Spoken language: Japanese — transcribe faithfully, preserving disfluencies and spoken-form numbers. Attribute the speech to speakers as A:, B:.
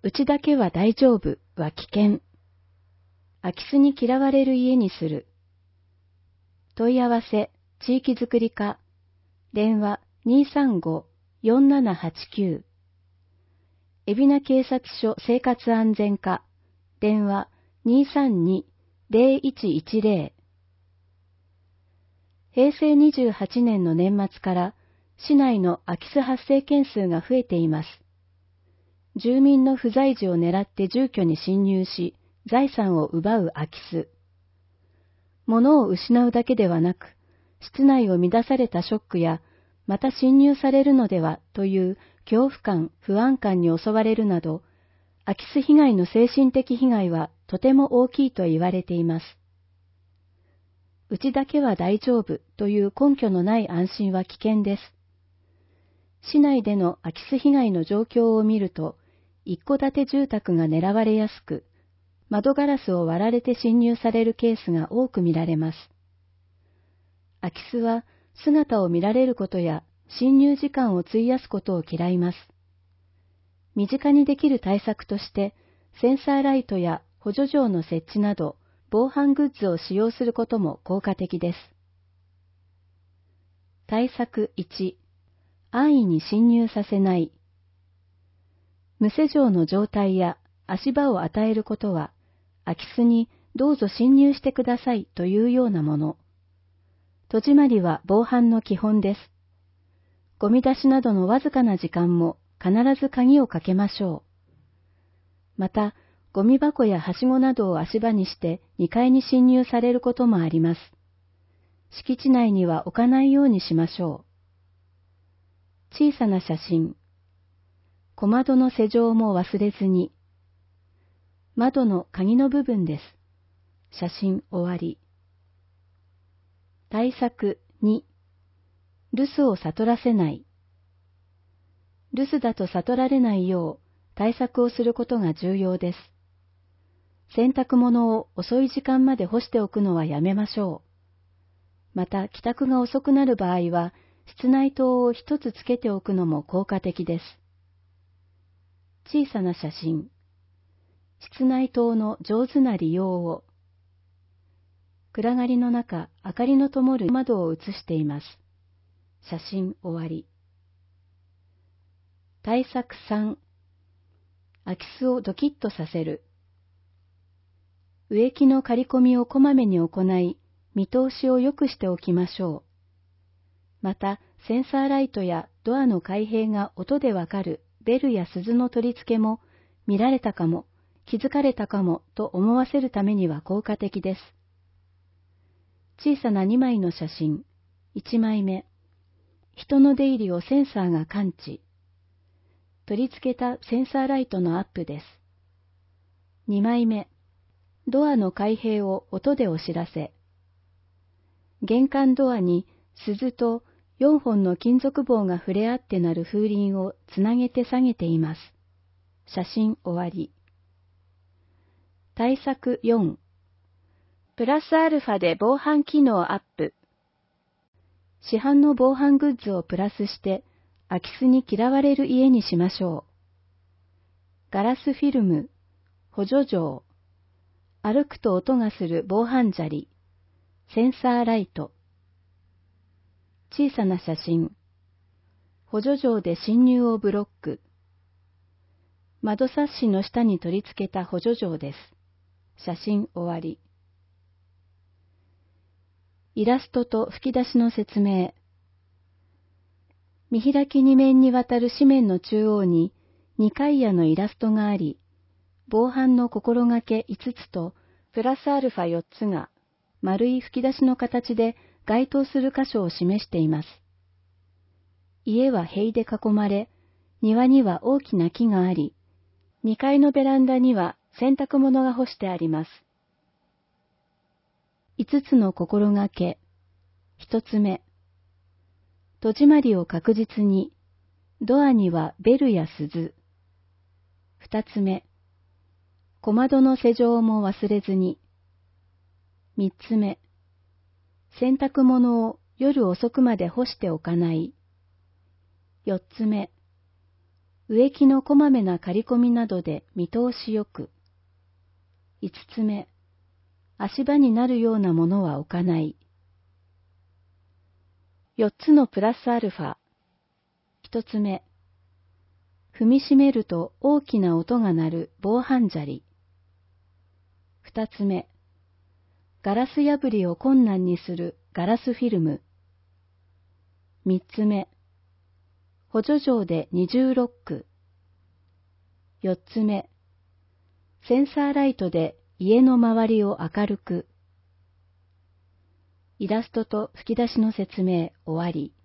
A: うちだけは大丈夫は危険。空き巣に嫌われる家にする。問い合わせ、地域づくり課、電話 にーさんご よんななはちきゅう。海老名警察署生活安全課、電話 にーさんに ぜろいちいちぜろ。へいせいにじゅうはちねんの年末から市内の空き巣発生件数が増えています。住民の不在時を狙って住居に侵入し、財産を奪う空き巣。物を失うだけではなく、室内を乱されたショックや、また侵入されるのではという恐怖感、不安感に襲われるなど、空き巣被害の精神的被害はとても大きいと言われています。うちだけは大丈夫という根拠のない安心は危険です。市内での空き巣被害の状況を見ると、一戸建て住宅が狙われやすく、窓ガラスを割られて侵入されるケースが多く見られます。空き巣は姿を見られることや侵入時間を費やすことを嫌います。身近にできる対策として、センサーライトや補助錠の設置など、防犯グッズを使用することも効果的です。対策いち、安易に侵入させない。無施錠の状態や足場を与えることは、空き巣にどうぞ侵入してくださいというようなもの。戸締まりは防犯の基本です。ゴミ出しなどのわずかな時間も必ず鍵をかけましょう。また、ゴミ箱やはしごなどを足場にしてにかいに侵入されることもあります。敷地内には置かないようにしましょう。小さな写真。小窓の施錠も忘れずに。窓の鍵の部分です。写真終わり。対策に、留守を悟らせない。留守だと悟られないよう対策をすることが重要です。洗濯物を遅い時間まで干しておくのはやめましょう。また、帰宅が遅くなる場合は、室内灯を一つつけておくのも効果的です。小さな写真。室内灯の上手な利用を。暗がりの中、明かりの灯る窓を映しています。写真終わり。対策さん、空き巣をドキッとさせる。植木の刈り込みをこまめに行い、見通しを良くしておきましょう。また、センサーライトやドアの開閉が音でわかるベルや鈴の取り付けも、見られたかも、気づかれたかもと思わせるためには効果的です。小さなにまいの写真。いちまいめ。人の出入りをセンサーが感知。取り付けたセンサーライトのアップです。にまいめ。ドアの開閉を音でお知らせ。玄関ドアに鈴とよんほんの金属棒が触れ合ってなる風鈴をつなげて下げています。写真終わり。対策よん。プラスアルファで防犯機能アップ。市販の防犯グッズをプラスして空き巣に嫌われる家にしましょう。ガラスフィルム、補助錠、歩くと音がする防犯砂利、センサーライト。小さな写真。補助錠で侵入をブロック。窓サッシの下に取り付けた補助錠です。写真終わり。イラストと吹き出しの説明。見開きに面にわたる紙面の中央にに階屋のイラストがあり、防犯の心がけいつつとプラスアルファよっつが丸い吹き出しの形で該当する箇所を示しています。家は塀で囲まれ、庭には大きな木があり、にかいのベランダには洗濯物が干してあります。いつつの心がけ。ひとつめ。戸締まりを確実に。ドアにはベルや鈴。ふたつめ。小窓の施錠も忘れずに。みっつめ。洗濯物を夜遅くまで干しておかない。よっつめ。 植木のこまめな刈り込みなどで見通しよく。五つ目、足場になるようなものは置かない。四つのプラスアルファ。一つ目、踏みしめると大きな音が鳴る防犯砂利。二つ目、ガラス破りを困難にするガラスフィルム。三つ目、補助錠で二重ロック。四つ目、センサーライトで家の周りを明るく。イラストと吹き出しの説明終わり。